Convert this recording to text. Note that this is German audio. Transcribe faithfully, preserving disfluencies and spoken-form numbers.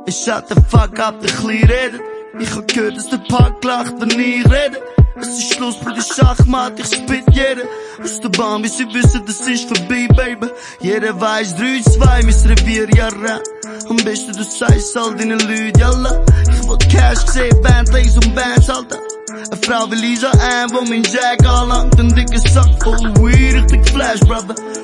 Ich shut the fuck up, der Klein redet. Ich hab gehört, dass der Park lacht, wenn ich rede. Es ist Schluss für die Schachmatt, ich spit jeden. Aus der Bahn, bis sie wissen, das ist vorbei, Baby. Jeder weiß, drei, zwei, mein Revier, ja, rein. Am besten du sagst all deine Leute, jalla. Ich wollt Cash gesehen, Bentleys und Bands, Alter. Eine Frau wie Lisa Ann, wo mein Jack anlangt. Ein dicker Sack voll Weed, richtig Flash, brother.